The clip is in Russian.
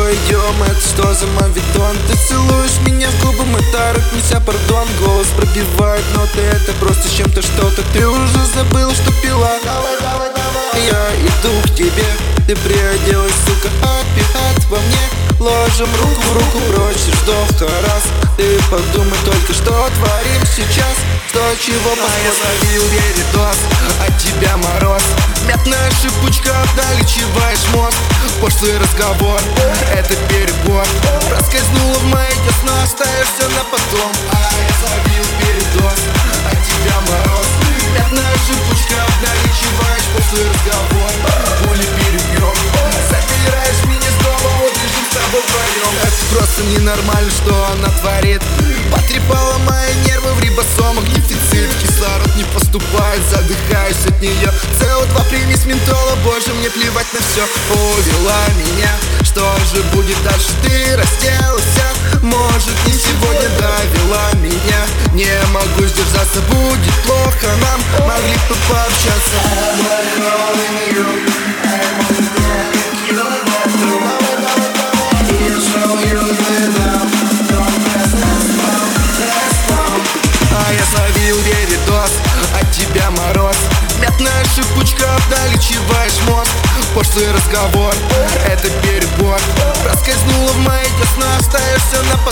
идем, это что за мавитон? Ты целуешь меня в губы, мы торопимся, пардон. Голос пробивает ноты, это просто с чем-то что-то. Ты уже забыла, что пила. Я иду к тебе, ты приоделась, сука, опять во мне. Ложим руку в руку, прочь ждовка раз. Ты подумай только, что творим сейчас. Что чего посмотрим. А я словил передоз, от тебя мороз. Мятная шипучка, долечиваешь мозг. Пошлый разговор, это перебор. Проскользнула в мои сна, остаешься на потом. А я словил передоз, от тебя мороз. Мятная шипучка, долечиваешь пошлый разговор. Пули перебьем, забираешь меня снова, вот лежим с тобой вдвоем. Это просто ненормально, что она творит. Потрепала мои нервы в рибосомах, дефицит. Кислород не поступает, задыхаюсь от нее. СО2 примесь ментола, боже, мне плевать на все. Увела меня, что же будет дальше? Ты разделался, может не сегодня довела меня. Не могу сдержаться, будет плохо нам, могли бы пообщаться. А я словил передоз, от тебя мороз. Мятная шипучка, долечиваешь мозг. Пошлый разговор, это перебор. Проскользнула в мои сна, остаешься на